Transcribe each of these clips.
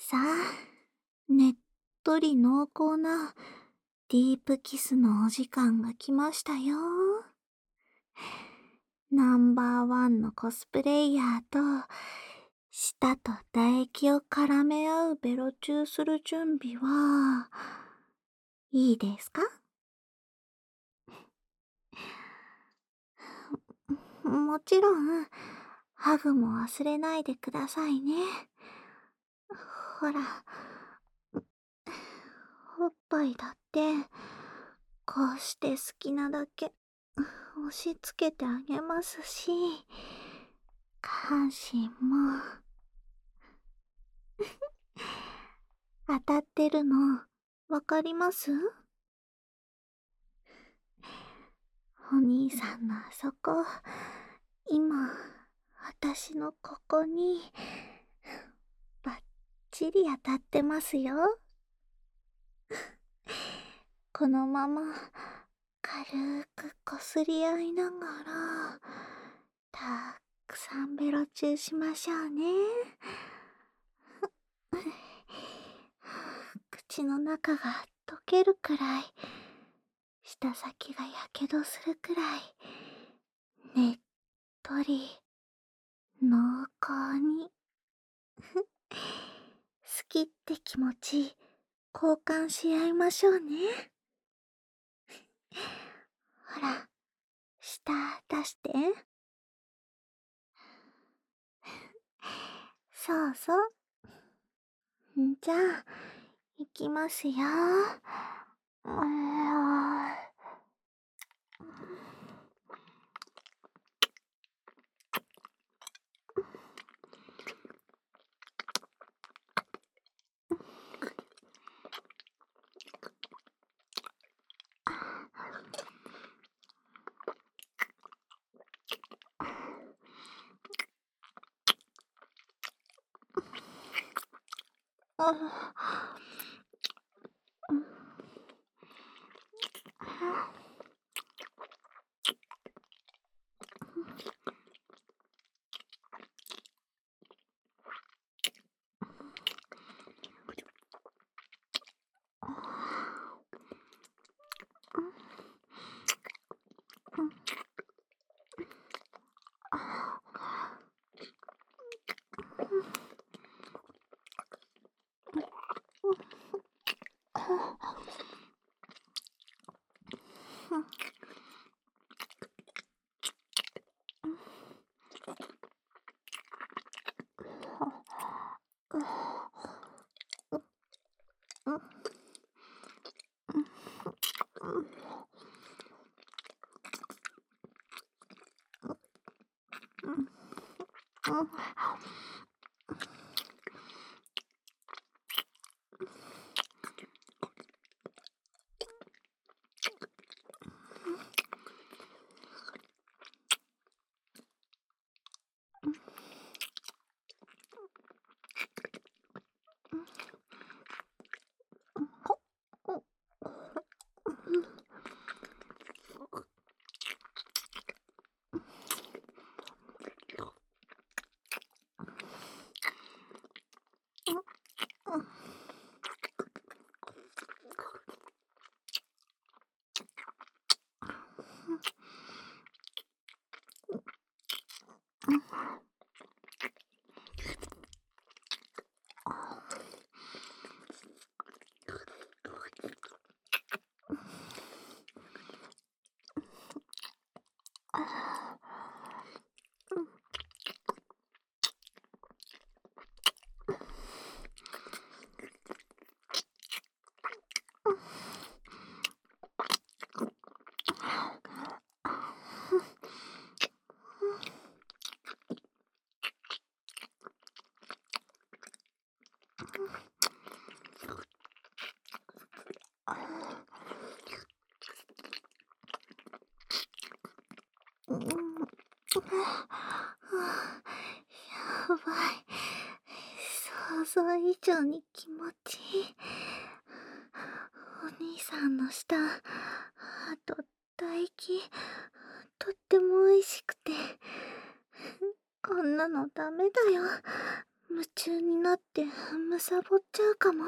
さあ、ねっとり濃厚なディープキスのお時間が来ましたよ。ナンバーワンのコスプレイヤーと、舌と唾液を絡め合うベロチューする準備は、いいですか？もちろん、ハグも忘れないでくださいね。ほら、おっぱいだって、こうして好きなだけ押し付けてあげますし、下半身も当たってるのわかります？お兄さんのあそこ、今、私のここに、バッチリ当たってますよ。このまま、軽くこすり合いながら、たくさんベロチューしましょうね。口の中が溶けるくらい、舌先がやけどするくらい、ねっとり、濃厚に。好きって気持ち、交換し合いましょうね。ほら、舌出して。そうそう。じゃあ、いきますよ。やばい。想像以上に気持ちいい。お兄さんの舌、あと唾液、とっても美味しくて。こんなのダメだよ。 夢中になってむさぼっちゃうかも。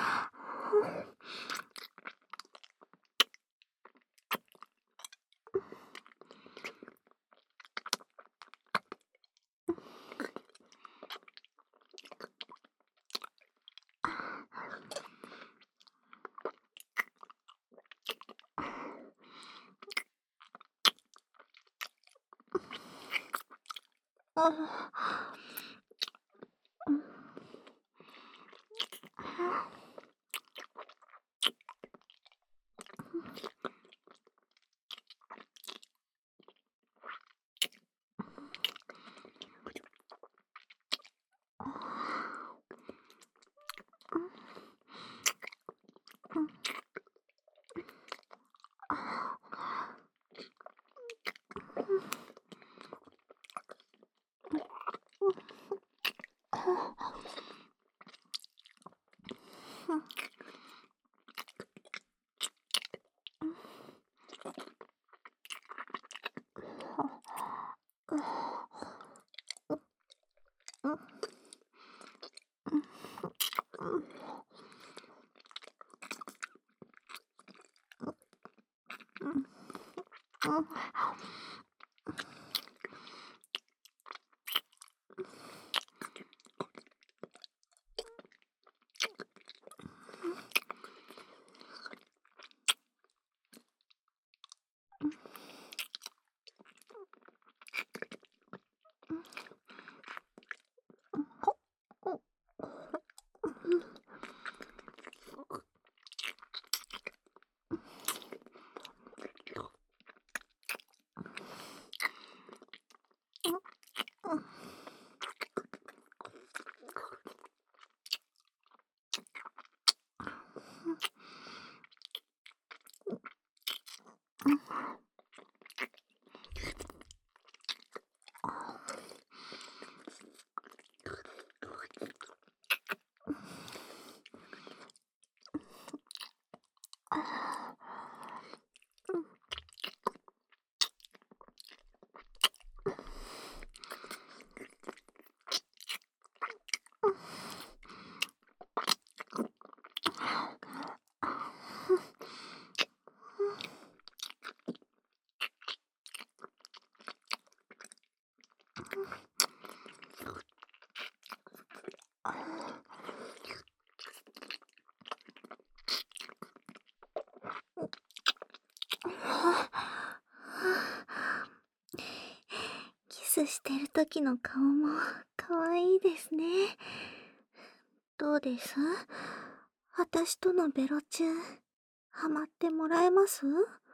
キスしてる時の顔もかわいいですね。どうです？私とのベロチュー、ハマってもらえます？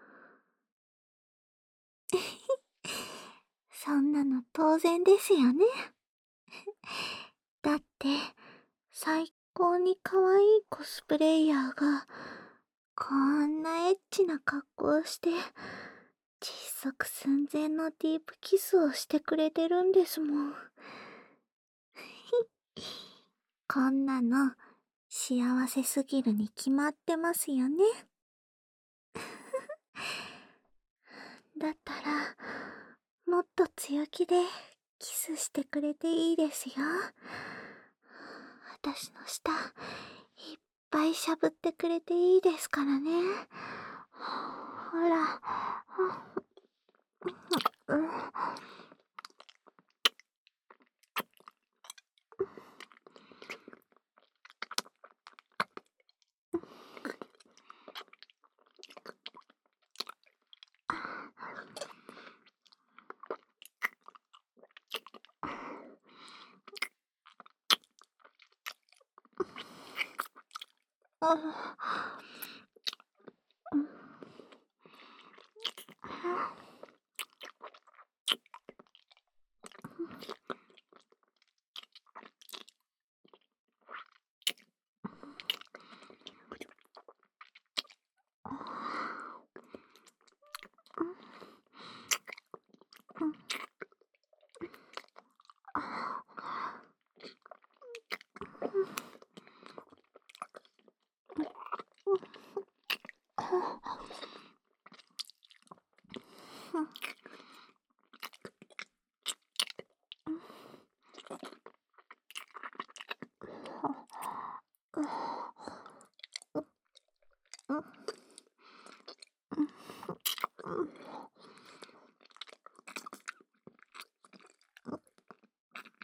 そんなの当然ですよね。だって、最高に可愛いコスプレイヤーが、こんなエッチな格好をして、窒息寸前のディープキスをしてくれてるんですもん。こんなの、幸せすぎるに決まってますよね。だったら、もっと強気でキスしてくれていいですよ。私の舌、いっぱいしゃぶってくれていいですからね。ほら。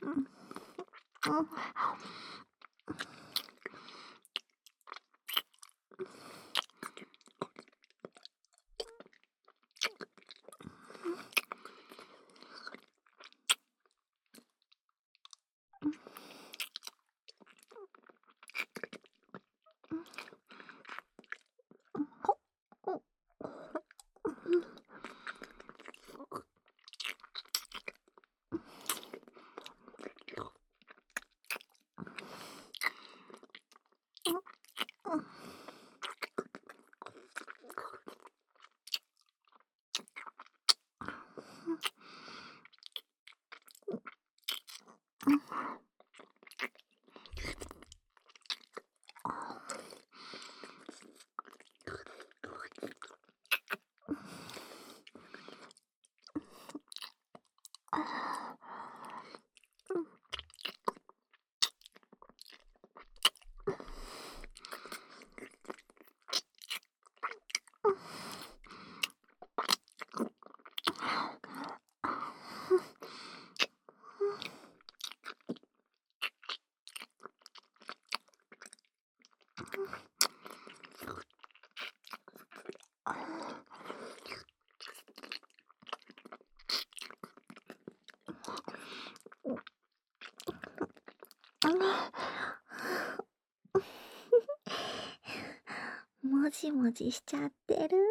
もじもじしちゃってる。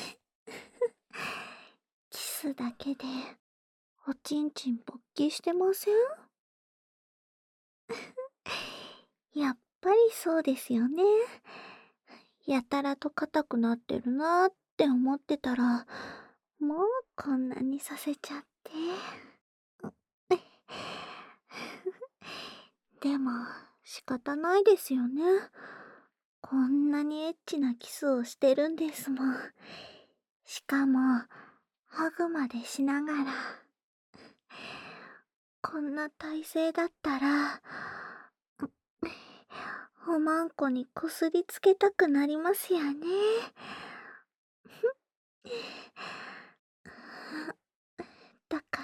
キスだけでおちんちん勃起してません？やっぱりそうですよね。やたらと硬くなってるなーって思ってたら、もうこんなにさせちゃって。でも仕方ないですよね。こんなにエッチなキスをしてるんですもん。しかも、ハグまでしながら。こんな体勢だったら、おまんこにこすりつけたくなりますよね。だから、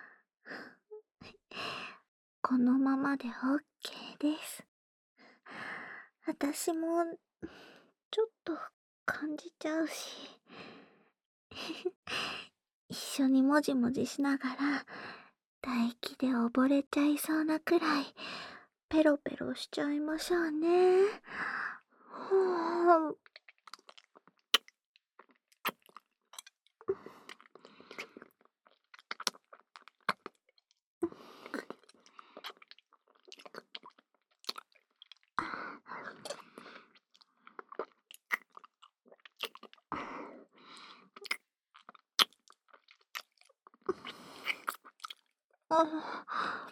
このままで OK です。私も、ちょっと感じちゃうし。一緒にもじもじしながら、唾液で溺れちゃいそうなくらい、ペロペロしちゃいましょうね。はあ、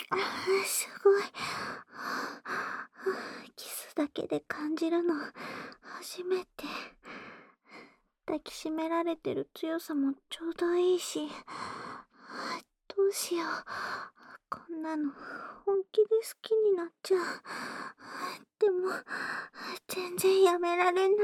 すごい。キスだけで感じるの初めて。抱きしめられてる強さもちょうどいいし、どうしよう。こんなの本気で好きになっちゃう。でも、全然やめられない。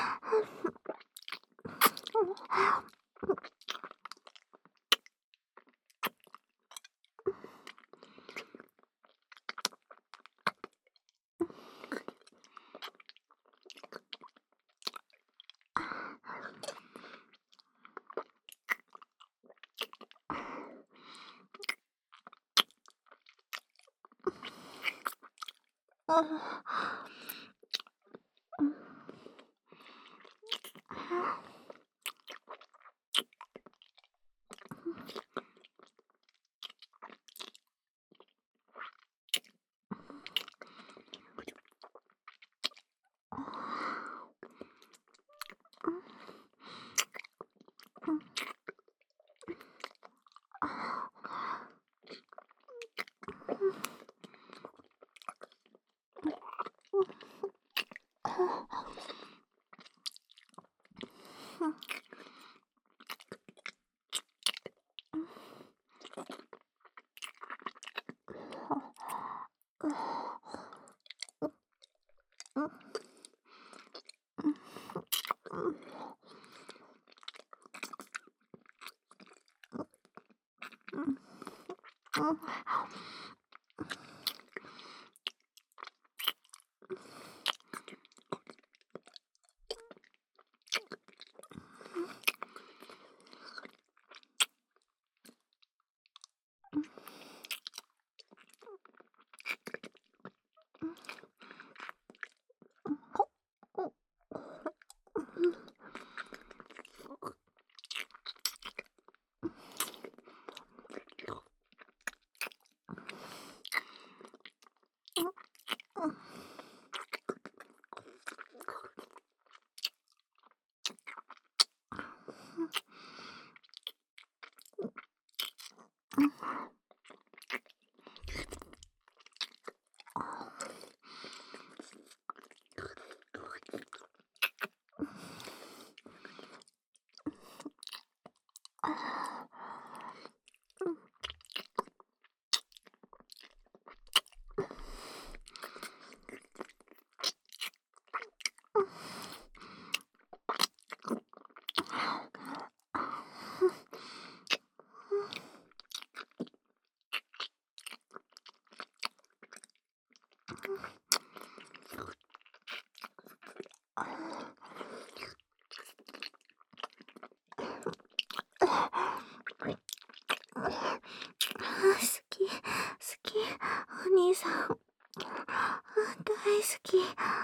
好き、好き、お兄さん。大好き。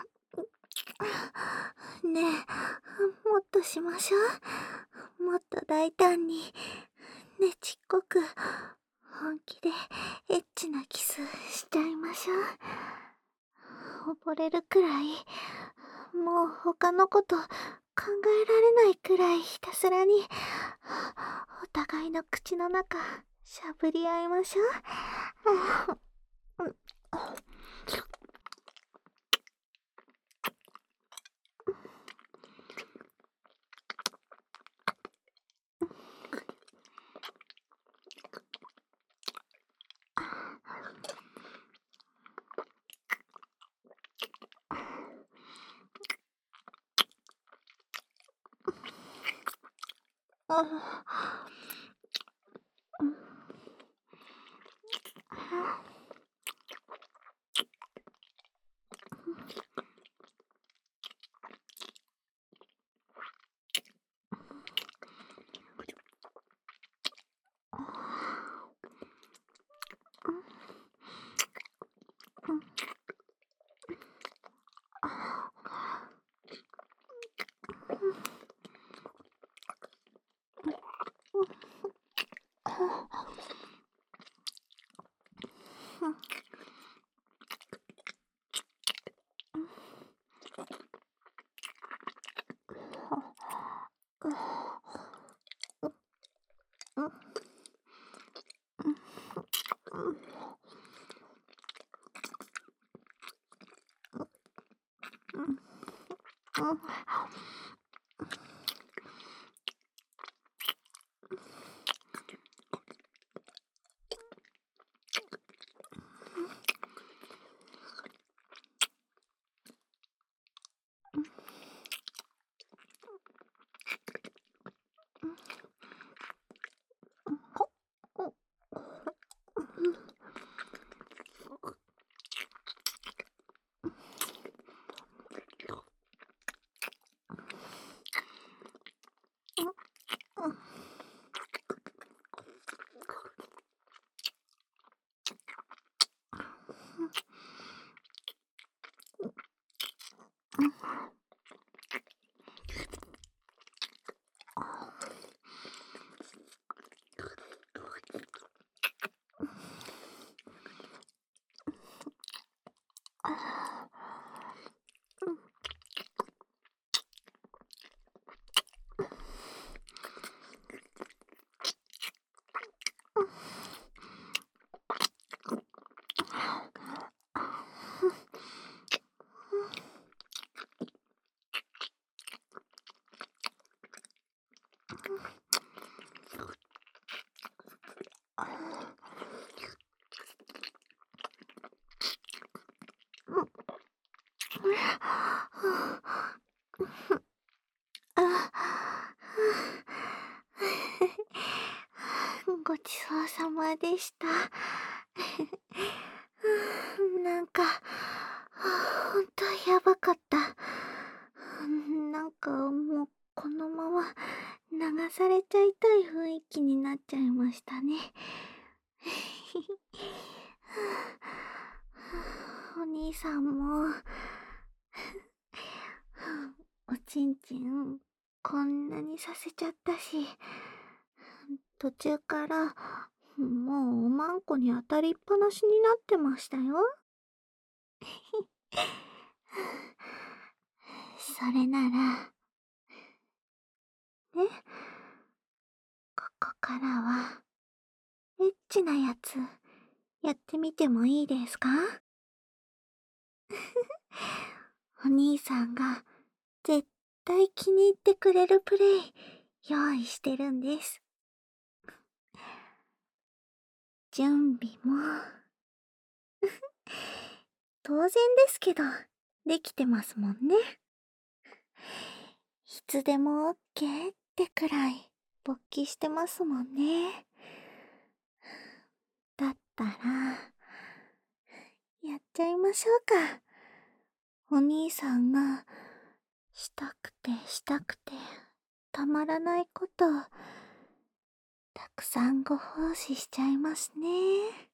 ねえ、もっとしましょう。もっと大胆に、ねちっこく、本気でエッチなキスしちゃいましょう。溺れるくらい、もう他のこと考えられないくらいひたすらに、お互いの口の中、しゃぶり合いましょう。 ごちそうさまでした。なんか、ほんとやばかった。なんかもうこのまま流されちゃいたい雰囲気になっちゃいましたね。お兄さんも、おちんちんこんなにさせちゃったし、途中からもうおまんこに当たりっぱなしになってましたよ。それなら、ね、ここからは、エッチなやつ、やってみてもいいですか？お兄さんが、絶対気に入ってくれるプレイ、用意してるんです。準備も、当然ですけど、できてますもんね。いつでもオッケーってくらい、勃起してますもんね。だったら、やっちゃいましょうか。お兄さんが、したくてしたくて、たまらないこと、たくさんご奉仕しちゃいますね。